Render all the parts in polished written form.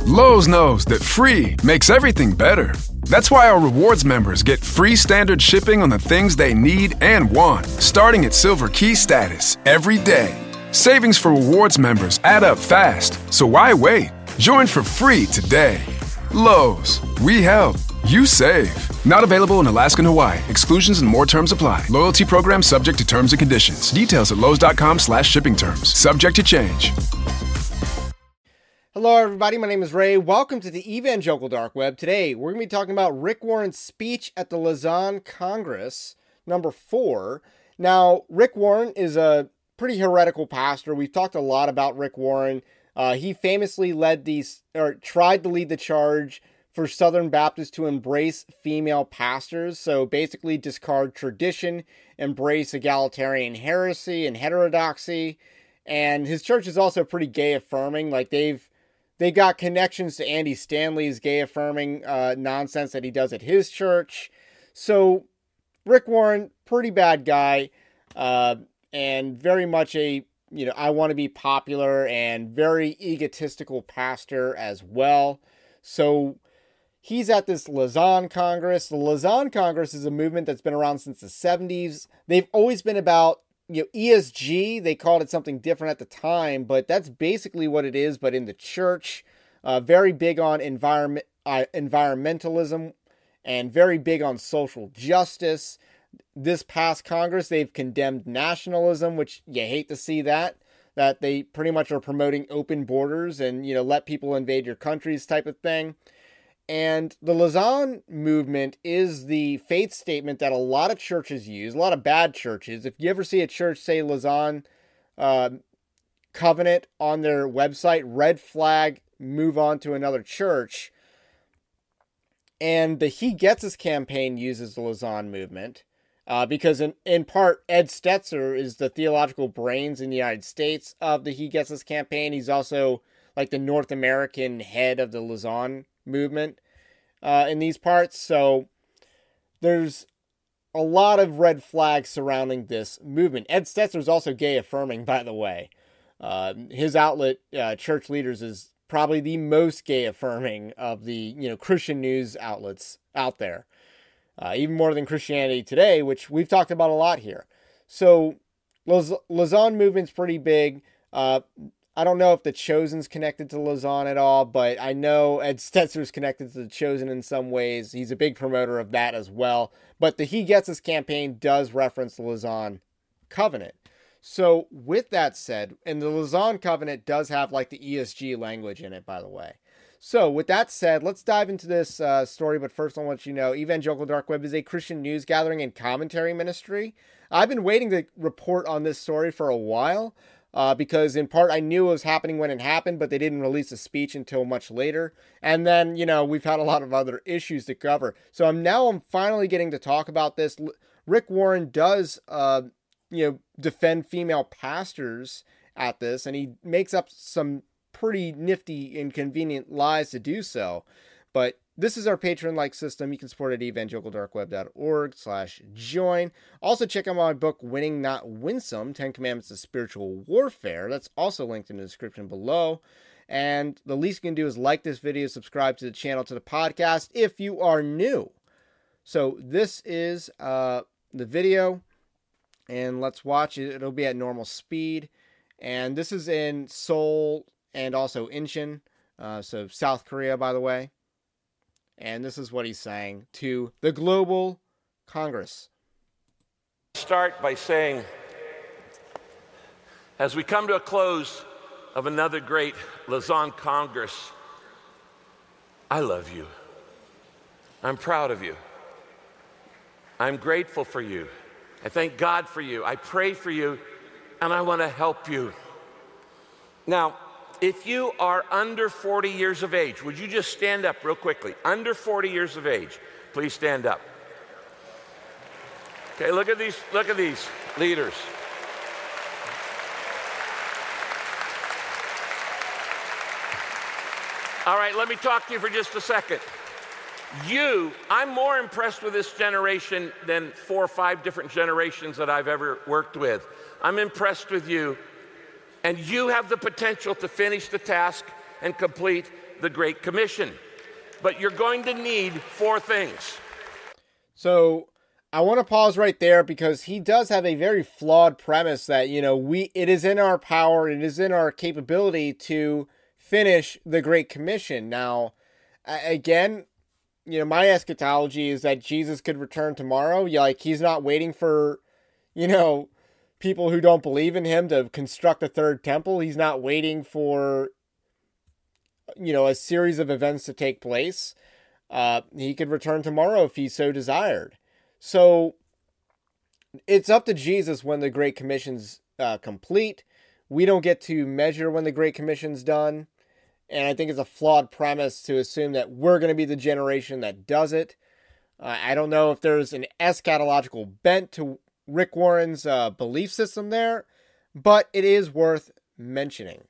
Lowe's knows that free makes everything better. That's why our rewards members get free standard shipping on the things they need and want, starting at Silver Key status every day. Savings for rewards members add up fast, so why wait? Join for free today. Lowe's, we help, you save. Not available in Alaska and Hawaii. Exclusions and more terms apply. Loyalty program subject to terms and conditions. Details at lowes.com/shipping terms. Subject to change. Hello, everybody. My name is Ray. Welcome to the Evangelical Dark Web. Today, we're going to be talking about Rick Warren's speech at the Lausanne Congress, number 4. Now, Rick Warren is a pretty heretical pastor. We've talked a lot about Rick Warren. He famously tried to lead the charge for Southern Baptists to embrace female pastors. So basically discard tradition, embrace egalitarian heresy and heterodoxy. And his church is also pretty gay affirming. Like they got connections to Andy Stanley's gay affirming nonsense that he does at his church. So Rick Warren, pretty bad guy, and very much a, I want to be popular and very egotistical pastor as well. So he's at this Lausanne Congress. The Lausanne Congress is a movement that's been around since the 70s. They've always been about, ESG. They called it something different at the time, but that's basically what it is, but in the church. Very big on environmentalism and very big on social justice. This past Congress, they've condemned nationalism, which you hate to see that they pretty much are promoting open borders and, let people invade your countries type of thing. And the Lausanne movement is the faith statement that a lot of churches use, a lot of bad churches. If you ever see a church say Lausanne covenant on their website, red flag, move on to another church. And the He Gets Us campaign uses the Lausanne movement because in part, Ed Stetzer is the theological brains in the United States of the He Gets Us campaign. He's also like the North American head of the Lausanne movement in these parts. So there's a lot of red flags surrounding this movement. Ed Stetzer is also gay affirming, by the way. His outlet, Church Leaders, is probably the most gay affirming of the Christian news outlets out there, even more than Christianity Today, which we've talked about a lot here. So Lausanne movement's pretty big. I don't know if the Chosen's connected to Lausanne at all, but I know Ed Stetzer's connected to the Chosen in some ways. He's a big promoter of that as well. But the He Gets Us campaign does reference the Lausanne covenant. So with that said, and the Lausanne covenant does have like the ESG language in it, by the way. So with that said, let's dive into this story. But first, I want to let you know, Evangelical Dark Web is a Christian news gathering and commentary ministry. I've been waiting to report on this story for a while. Because in part I knew it was happening when it happened, but they didn't release a speech until much later. And then, we've had a lot of other issues to cover. So I'm finally getting to talk about this. Rick Warren does, defend female pastors at this, and he makes up some pretty nifty and convenient lies to do so. But this is our Patreon-like system. You can support it at evangelicaldarkweb.org/join. Also, check out my book, Winning Not Winsome, 10 Commandments of Spiritual Warfare. That's also linked in the description below. And the least you can do is like this video, subscribe to the channel, to the podcast, if you are new. So this is the video, and let's watch it. It'll be at normal speed. And this is in Seoul and also Incheon, so South Korea, by the way. And this is what he's saying to the Global Congress. Start by saying, as we come to a close of another great Lausanne Congress, I love you. I'm proud of you. I'm grateful for you. I thank God for you. I pray for you, and I want to help you. Now, if you are under 40 years of age, would you just stand up real quickly? Under 40 years of age, please stand up. Okay, look at these leaders. All right, let me talk to you for just a second. I'm more impressed with this generation than 4 or 5 different generations that I've ever worked with. I'm impressed with you. And you have the potential to finish the task and complete the Great Commission. But you're going to need 4 things. So I want to pause right there because he does have a very flawed premise that, it is in our power, it is in our capability to finish the Great Commission. Now, again, my eschatology is that Jesus could return tomorrow. He's not waiting for, people who don't believe in him to construct a third temple. He's not waiting for, a series of events to take place. He could return tomorrow if he so desired. So it's up to Jesus when the Great Commission's complete. We don't get to measure when the Great Commission's done. And I think it's a flawed premise to assume that we're going to be the generation that does it. I don't know if there's an eschatological bent to Rick Warren's belief system there, but it is worth mentioning.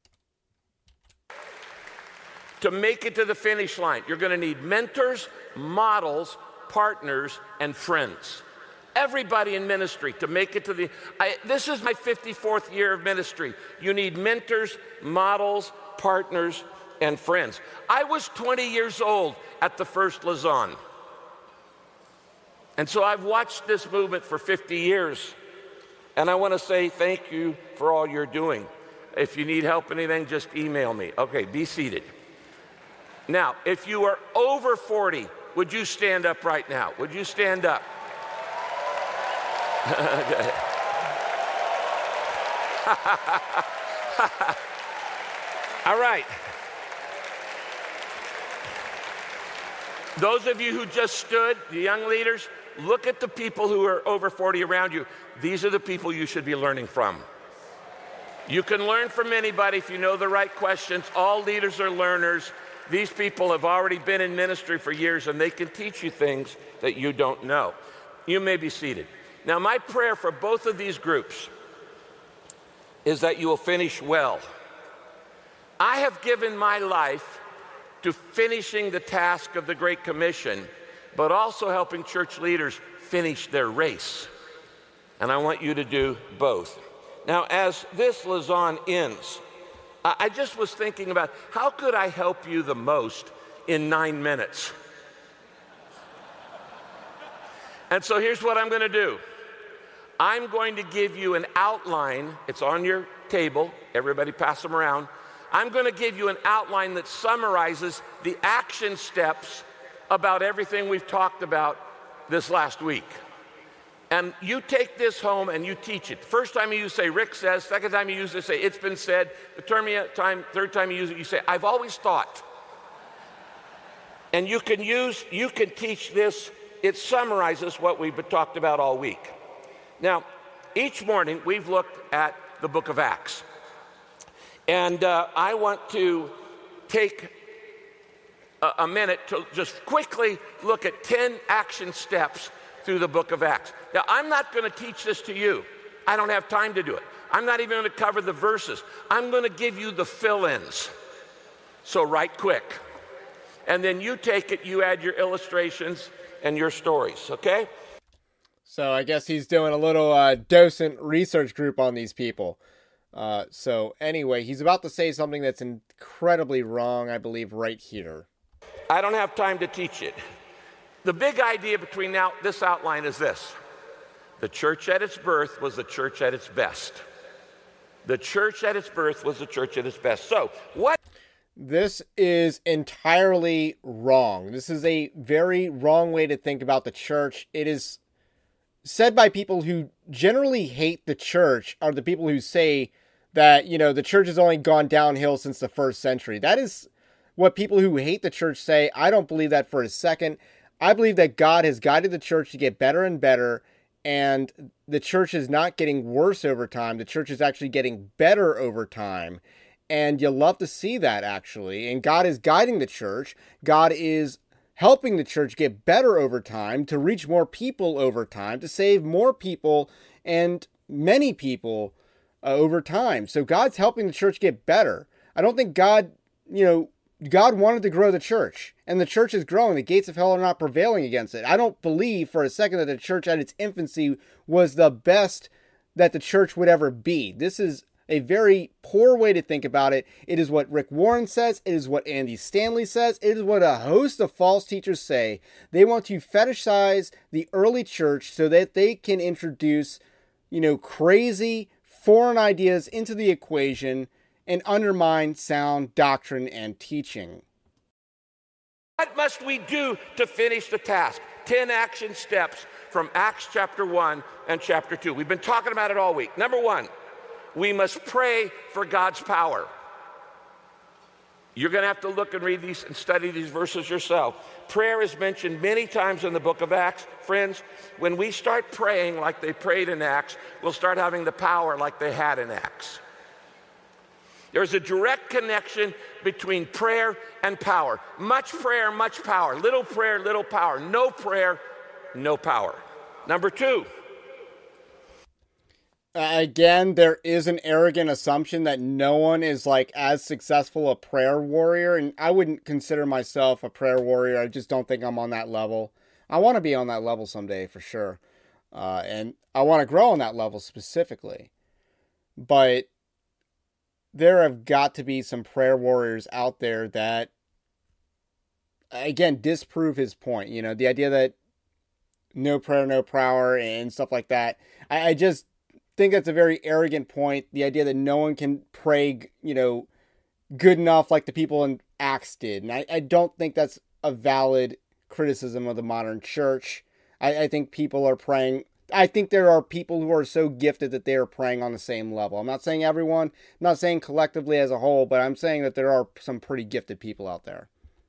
To make it to the finish line, you're going to need mentors, models, partners, and friends. Everybody in ministry to make it to this is my 54th year of ministry. You need mentors, models, partners, and friends. I was 20 years old at the first Lausanne. And so I've watched this movement for 50 years. And I want to say thank you for all you're doing. If you need help in anything, just email me. Okay, be seated. Now, if you are over 40, would you stand up right now? Would you stand up? All right. Those of you who just stood, the young leaders, look at the people who are over 40 around you. These are the people you should be learning from. You can learn from anybody if you know the right questions. All leaders are learners. These people have already been in ministry for years, and they can teach you things that you don't know. You may be seated. Now, my prayer for both of these groups is that you will finish well. I have given my life to finishing the task of the Great Commission, but also helping church leaders finish their race. And I want you to do both. Now, as this Lausanne ends, I just was thinking about how could I help you the most in 9 minutes? And so here's what I'm going to do. I'm going to give you an outline. It's on your table. Everybody pass them around. I'm going to give you an outline that summarizes the action steps about everything we've talked about this last week. And you take this home and you teach it. First time you say, Rick says. Second time you use it, say, it's been said. The third time you use it, you say, I've always thought. And you can teach this. It summarizes what we've talked about all week. Now, each morning we've looked at the book of Acts. And I want to take a minute to just quickly look at 10 action steps through the book of Acts. Now, I'm not going to teach this to you. I don't have time to do it. I'm not even going to cover the verses. I'm going to give you the fill-ins. So write quick. And then you take it, you add your illustrations and your stories, okay? So I guess he's doing a little docent research group on these people. So anyway, he's about to say something that's incredibly wrong, I believe, right here. I don't have time to teach it. The big idea between this outline is this. The church at its birth was the church at its best. The church at its birth was the church at its best. So what? This is entirely wrong. This is a very wrong way to think about the church. It is said by people who generally hate the church, are the people who say that, the church has only gone downhill since the first century. That is what people who hate the church say. I don't believe that for a second. I believe that God has guided the church to get better and better, and the church is not getting worse over time. The church is actually getting better over time, and you'll love to see that, actually. And God is guiding the church. God is helping the church get better over time, to reach more people over time, to save more people and many people over time. So God's helping the church get better. I don't think God wanted to grow the church, and the church is growing. The gates of hell are not prevailing against it. I don't believe for a second that the church at its infancy was the best that the church would ever be. This is a very poor way to think about it. It is what Rick Warren says. It is what Andy Stanley says. It is what a host of false teachers say. They want to fetishize the early church so that they can introduce, crazy foreign ideas into the equation and undermine sound doctrine and teaching. What must we do to finish the task? 10 action steps from Acts chapter 1 and chapter 2. We've been talking about it all week. Number 1, we must pray for God's power. You're going to have to look and read these and study these verses yourself. Prayer is mentioned many times in the book of Acts. Friends, when we start praying like they prayed in Acts, we'll start having the power like they had in Acts. There's a direct connection between prayer and power. Much prayer, much power. Little prayer, little power. No prayer, no power. Number 2. Again, there is an arrogant assumption that no one is as successful a prayer warrior, and I wouldn't consider myself a prayer warrior. I just don't think I'm on that level. I want to be on that level someday for sure, and I want to grow on that level specifically. But there have got to be some prayer warriors out there that, again, disprove his point. The idea that no prayer, no power and stuff like that. I just think that's a very arrogant point. The idea that no one can pray, good enough like the people in Acts did. And I don't think that's a valid criticism of the modern church. I think people are praying. I think there are people who are so gifted that they are praying on the same level. I'm not saying everyone, I'm not saying collectively as a whole, but I'm saying that there are some pretty gifted people out there.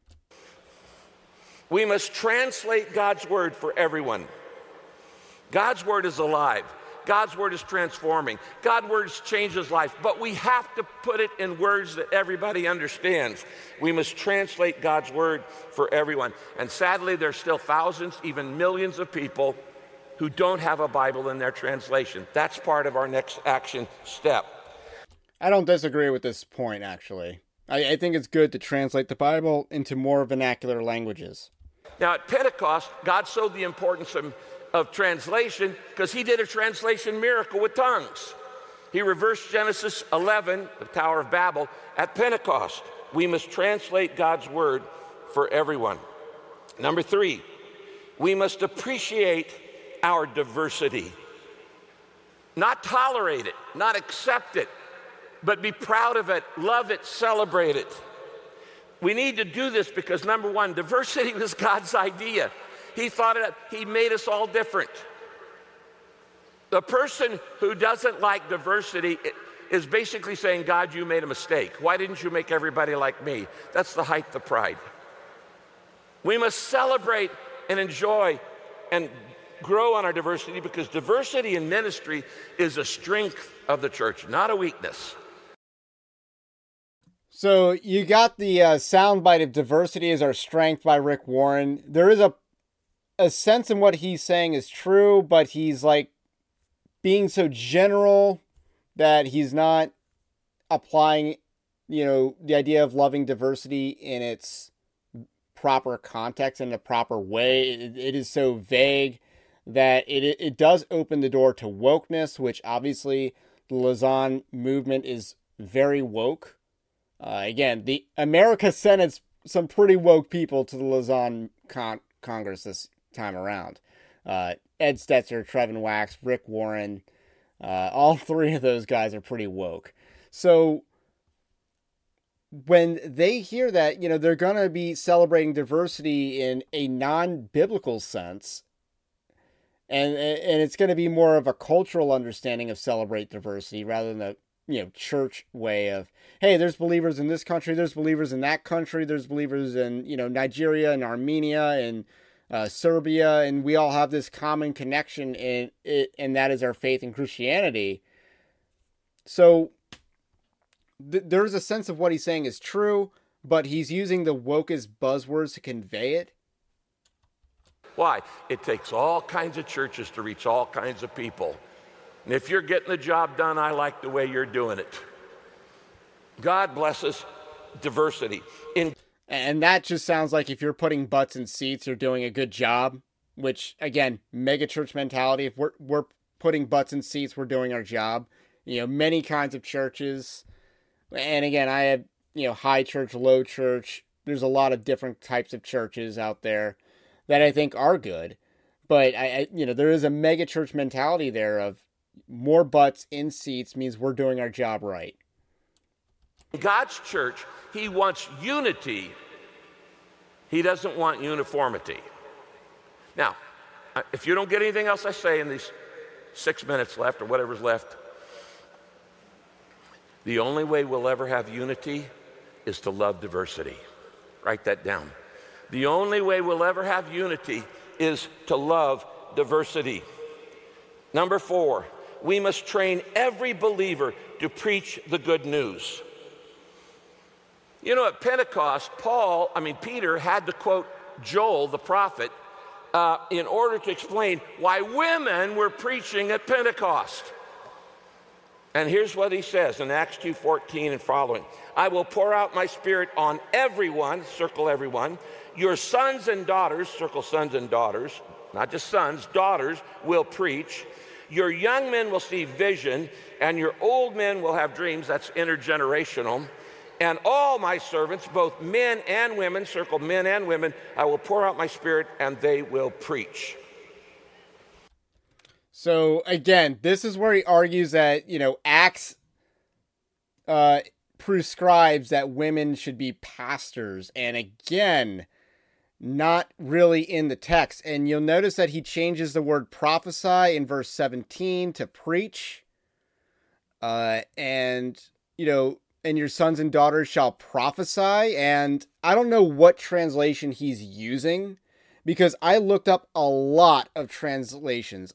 We must translate God's word for everyone. God's word is alive. God's word is transforming. God's word changes life. But we have to put it in words that everybody understands. We must translate God's word for everyone. And sadly, there's still thousands, even millions of people who don't have a Bible in their translation. That's part of our next action step. I don't disagree with this point, actually. I think it's good to translate the Bible into more vernacular languages. Now, at Pentecost, God showed the importance of translation because he did a translation miracle with tongues. He reversed Genesis 11, the Tower of Babel, at Pentecost. We must translate God's word for everyone. Number 3, we must appreciate our diversity. Not tolerate it, not accept it, but be proud of it, love it, celebrate it. We need to do this because, number 1, diversity was God's idea. He thought it up. He made us all different. The person who doesn't like diversity is basically saying, God, you made a mistake. Why didn't you make everybody like me? That's the height of pride. We must celebrate and enjoy and grow on our diversity because diversity in ministry is a strength of the church, not a weakness. So you got the soundbite of diversity is our strength by Rick Warren. There is a sense in what he's saying is true, but he's being so general that he's not applying, the idea of loving diversity in its proper context in a proper way. It is so vague that it does open the door to wokeness, which obviously the Lausanne movement is very woke. Again, the America sent some pretty woke people to the Lausanne Congress this time around. Ed Stetzer, Trevin Wax, Rick Warren, all 3 of those guys are pretty woke. So when they hear that, they're going to be celebrating diversity in a non-biblical sense, and it's going to be more of a cultural understanding of celebrate diversity rather than a church way of, hey, there's believers in this country, there's believers in that country, there's believers in, Nigeria and Armenia and Serbia, and we all have this common connection in it, and that is our faith in Christianity. So there's a sense of what he's saying is true, but he's using the wokest buzzwords to convey it. Why? It takes all kinds of churches to reach all kinds of people. And if you're getting the job done, I like the way you're doing it. God blesses diversity. And that just sounds like if you're putting butts in seats, you're doing a good job, which, again, mega church mentality. If we're putting butts in seats, we're doing our job. many kinds of churches. And again, I have, high church, low church. There's a lot of different types of churches out there that I think are good. But there is a mega church mentality there of more butts in seats means we're doing our job right. In God's church, he wants unity. He doesn't want uniformity. Now, if you don't get anything else I say in these 6 minutes left or whatever's left, the only way we'll ever have unity is to love diversity. Write that down. The only way we'll ever have unity is to love diversity. Number 4, we must train every believer to preach the good news. At Pentecost, Peter had to quote Joel, the prophet, in order to explain why women were preaching at Pentecost. And here's what he says in Acts 2:14 and following. I will pour out my spirit on everyone, circle everyone. Your sons and daughters, circle sons and daughters, not just sons, daughters will preach. Your young men will see vision, and your old men will have dreams. That's intergenerational. And all my servants, both men and women, circle men and women, I will pour out my spirit, and they will preach. So again, this is where he argues that, Acts prescribes that women should be pastors. And again, not really in the text. And you'll notice that he changes the word prophesy in verse 17 to preach. And your sons and daughters shall prophesy. And I don't know what translation he's using, because I looked up a lot of translations.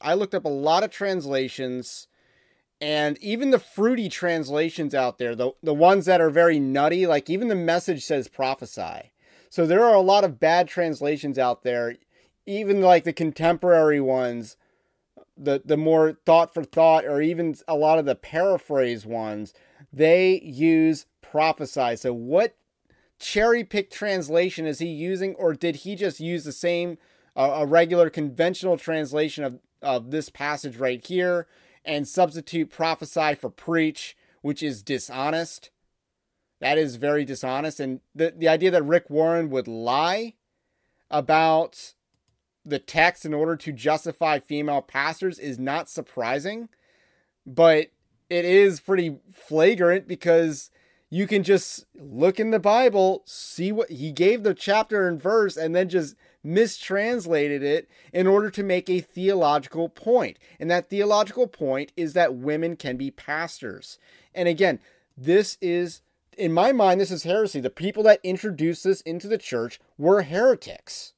And even the fruity translations out there, the ones that are very nutty, like even the Message says prophesy. So there are a lot of bad translations out there, even like the contemporary ones, the more thought for thought, or even a lot of the paraphrase ones, they use prophesy. So what cherry-picked translation is he using, or did he just use the same, a regular conventional translation of this passage right here and substitute prophesy for preach, which is dishonest? That is very dishonest. And the idea that Rick Warren would lie about the text in order to justify female pastors is not surprising, but it is pretty flagrant, because you can just look in the Bible, see what he gave the chapter and verse, and then just mistranslated it in order to make a theological point. And that theological point is that women can be pastors. And again, this is, in my mind, this is heresy. The people that introduced this into the church were heretics.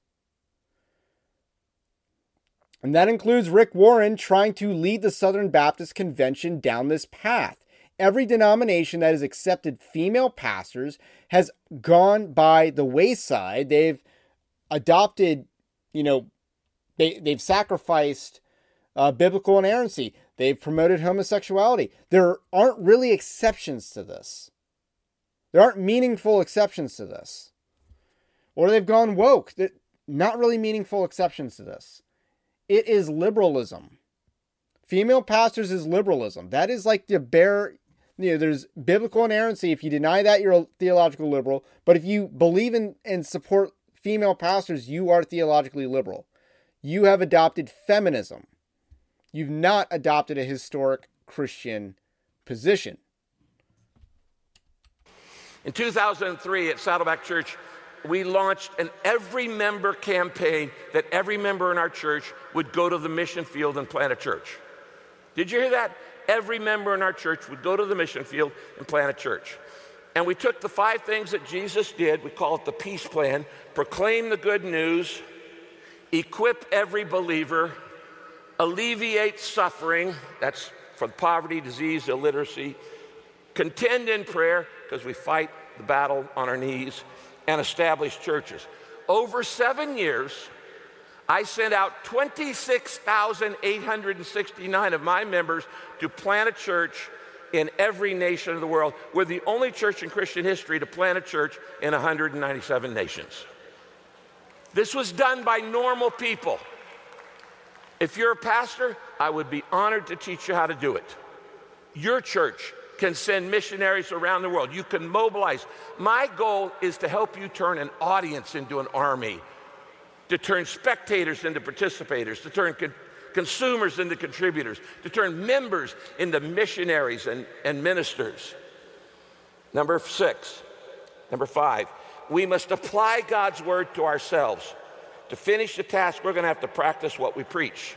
And that includes Rick Warren trying to lead the Southern Baptist Convention down this path. Every denomination that has accepted female pastors has gone by the wayside. They've adopted, they've sacrificed biblical inerrancy. They've promoted homosexuality. There aren't really exceptions to this. There aren't meaningful exceptions to this. Or they've gone woke. Not really meaningful exceptions to this. It is liberalism. Female pastors is liberalism. That is like the bare, there's biblical inerrancy. If you deny that, you're a theological liberal. But if you believe in and support female pastors, you are theologically liberal. You have adopted feminism. You've not adopted a historic Christian position. In 2003 at Saddleback Church, we launched an every member campaign that every member in our church would go to the mission field and plant a church. Did you hear that? Every member in our church would go to the mission field and plant a church. And we took the 5 things that Jesus did, we call it the peace plan: proclaim the good news, equip every believer, alleviate suffering, that's for poverty, disease, illiteracy, contend in prayer, because we fight the battle on our knees, and establish churches. Over 7 years, I sent out 26,869 of my members to plant a church in every nation of the world. We're the only church in Christian history to plant a church in 197 nations. This was done by normal people. If you're a pastor, I would be honored to teach you how to do it. Your church can send missionaries around the world. You can mobilize. My goal is to help you turn an audience into an army, to turn spectators into participators, to turn consumers into contributors, to turn members into missionaries and ministers. Number 5, we must apply God's word to ourselves. To finish the task, we're going to have to practice what we preach.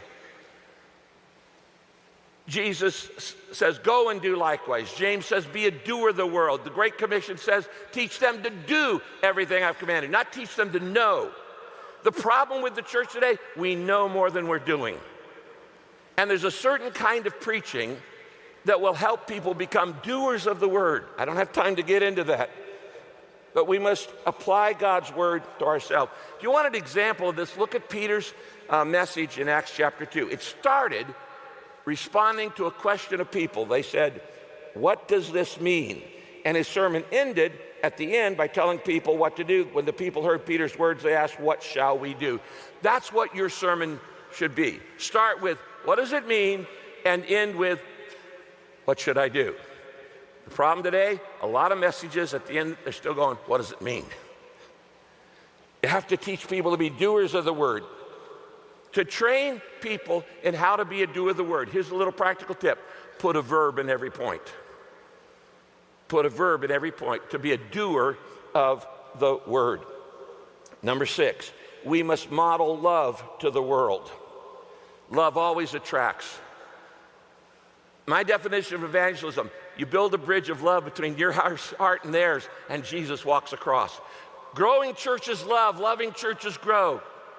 Jesus says, go and do likewise. James says, be a doer of the word. The Great Commission says, teach them to do everything I've commanded, not teach them to know. The problem with the church today, we know more than we're doing. And there's a certain kind of preaching that will help people become doers of the word. I don't have time to get into that. But we must apply God's word to ourselves. If you want an example of this, look at Peter's message in Acts chapter 2. It started responding to a question of people. They said, what does this mean? And his sermon ended at the end by telling people what to do. When the people heard Peter's words, they asked, what shall we do? That's what your sermon should be. Start with, what does it mean? And end with, what should I do? The problem today, a lot of messages at the end, they're still going, what does it mean? You have to teach people to be doers of the word. To train people in how to be a doer of the word. Here's a little practical tip. Put a verb in every point. Put a verb in every point to be a doer of the word. Number 6, we must model love to the world. Love always attracts. My definition of evangelism, you build a bridge of love between your heart and theirs, and Jesus walks across. Growing churches love, loving churches grow.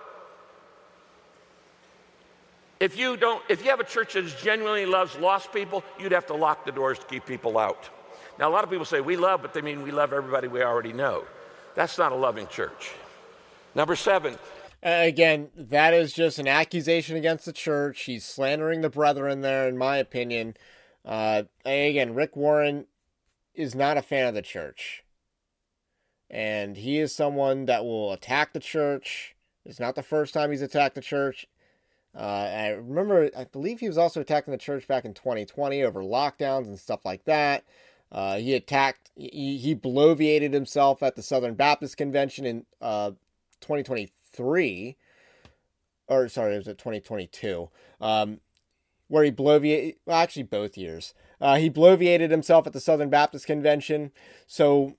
If you have a church that genuinely loves lost people, you'd have to lock the doors to keep people out. Now, a lot of people say we love, but they mean we love everybody we already know. That's not a loving church. Number 7. Again, that is just an accusation against the church. He's slandering the brethren there, in my opinion. Again, Rick Warren is not a fan of the church. And he is someone that will attack the church. It's not the first time he's attacked the church. I believe he was also attacking the church back in 2020 over lockdowns and stuff like that. He bloviated himself at the Southern Baptist Convention in 2023. Or, sorry, it was 2022. Where he bloviated, well, actually both years. He bloviated himself at the Southern Baptist Convention. So,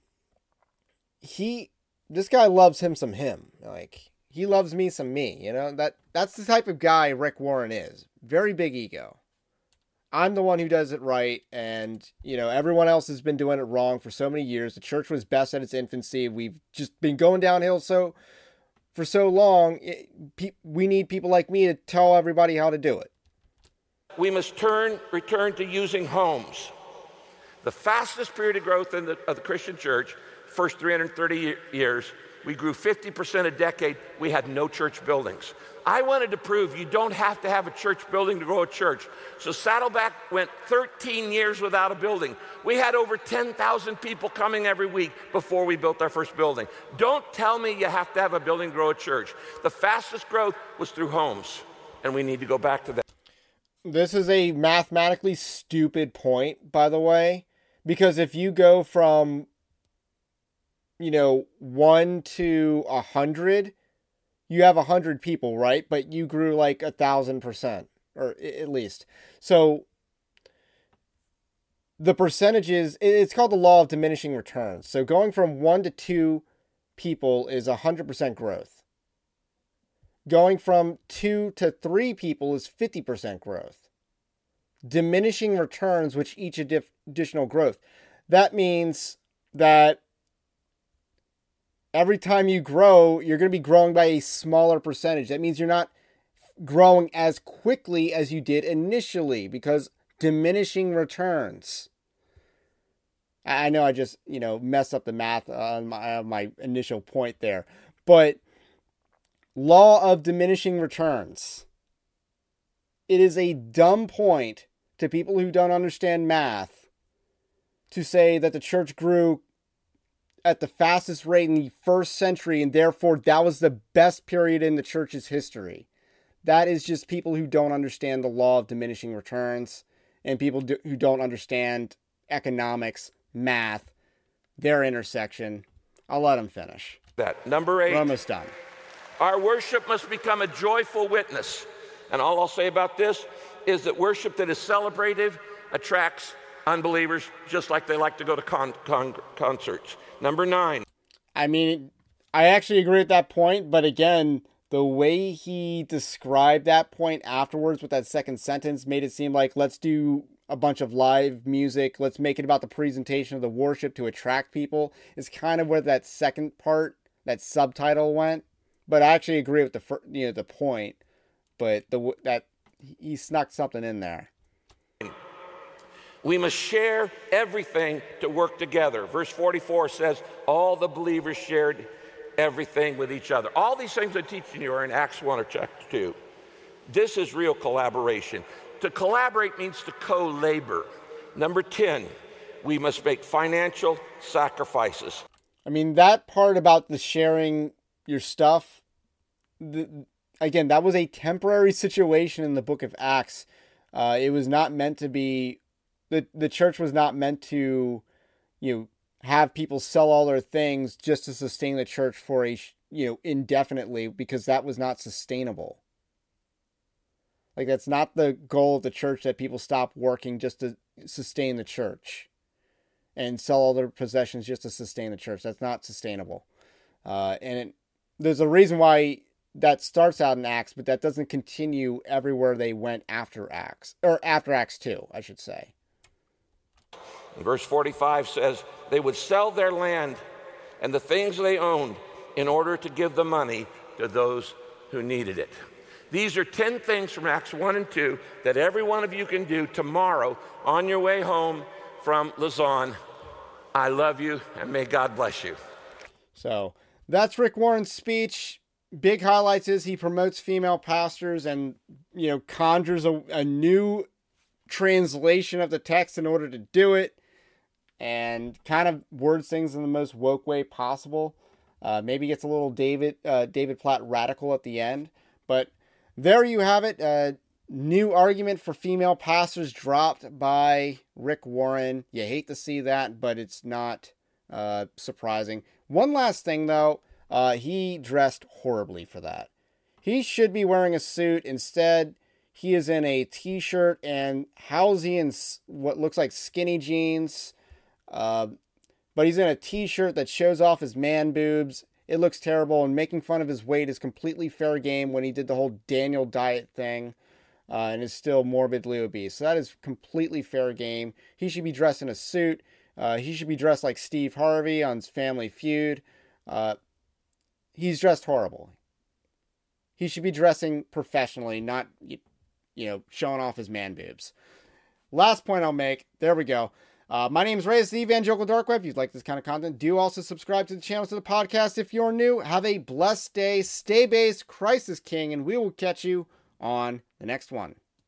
this guy loves him some him. Like, he loves me some me, you know? That's the type of guy Rick Warren is. Very big ego. I'm the one who does it right, and, you know, everyone else has been doing it wrong for so many years. The church was best at its infancy. We've just been going downhill for so long. We need people like me to tell everybody how to do it. We must return to using homes. The fastest period of growth of the Christian church, first 330 years, we grew 50% a decade. We had no church buildings. I wanted to prove you don't have to have a church building to grow a church. So Saddleback went 13 years without a building. We had over 10,000 people coming every week before we built our first building. Don't tell me you have to have a building to grow a church. The fastest growth was through homes, and we need to go back to that. This is a mathematically stupid point, by the way, because if you go from 1 to 100, you have 100 people, right? But you grew like 1,000%, or at least. So the percentages, it's called the law of diminishing returns. So going from 1 to 2 people is 100% growth. Going from 2 to 3 people is 50% growth. Diminishing returns with each additional growth. That means that every time you grow, you're going to be growing by a smaller percentage. That means you're not growing as quickly as you did initially because diminishing returns. I know I just, messed up the math on my initial point there. But law of diminishing returns. It is a dumb point to people who don't understand math to say that the church grew at the fastest rate in the first century, and therefore that was the best period in the church's history. That is just people who don't understand the law of diminishing returns. and people who don't understand economics, math, their intersection. I'll let them finish. That. Number 8. We're almost done. Our worship must become a joyful witness. And all I'll say about this is that worship that is celebrative attracts unbelievers just like they like to go to concerts. Number 9. I mean, I actually agree with that point, but again, the way he described that point afterwards with that second sentence made it seem like, let's do a bunch of live music, let's make it about the presentation of the worship to attract people, is kind of where that second part, that subtitle went. But I actually agree with the point, but that he snuck something in there. We must share everything to work together. Verse 44 says, all the believers shared everything with each other. All these things I'm teaching you are in Acts 1 or chapter 2. This is real collaboration. To collaborate means to co-labor. Number 10, we must make financial sacrifices. I mean, that part about the sharing your stuff, again, that was a temporary situation in the book of Acts. It was not meant to be, the church was not meant to, have people sell all their things just to sustain the church for indefinitely, because that was not sustainable. Like, that's not the goal of the church, that people stop working just to sustain the church and sell all their possessions just to sustain the church. That's not sustainable. There's a reason why that starts out in Acts, but that doesn't continue everywhere they went after Acts 2, I should say. Verse 45 says, they would sell their land and the things they owned in order to give the money to those who needed it. These are 10 things from Acts 1 and 2 that every one of you can do tomorrow on your way home from Lausanne. I love you, and may God bless you. So that's Rick Warren's speech. Big highlights is he promotes female pastors and, conjures a new translation of the text in order to do it, and kind of words things in the most woke way possible. Maybe gets a little David Platt radical at the end, but there you have it. A new argument for female pastors dropped by Rick Warren. You hate to see that, but it's not surprising. One last thing, though. He dressed horribly for that. He should be wearing a suit. Instead, he is in a t-shirt, and how's he in what looks like skinny jeans? But he's in a t-shirt that shows off his man boobs. It looks terrible, and making fun of his weight is completely fair game when he did the whole Daniel diet thing and is still morbidly obese. So that is completely fair game. He should be dressed in a suit. He should be dressed like Steve Harvey on Family Feud. He's dressed horrible. He should be dressing professionally, not, showing off his man boobs. Last point I'll make. There we go. My name is Ray, the Evangelical Dark Web. If you'd like this kind of content, do also subscribe to the channel, to the podcast if you're new. Have a blessed day. Stay based. Christ is King, and we will catch you on the next one.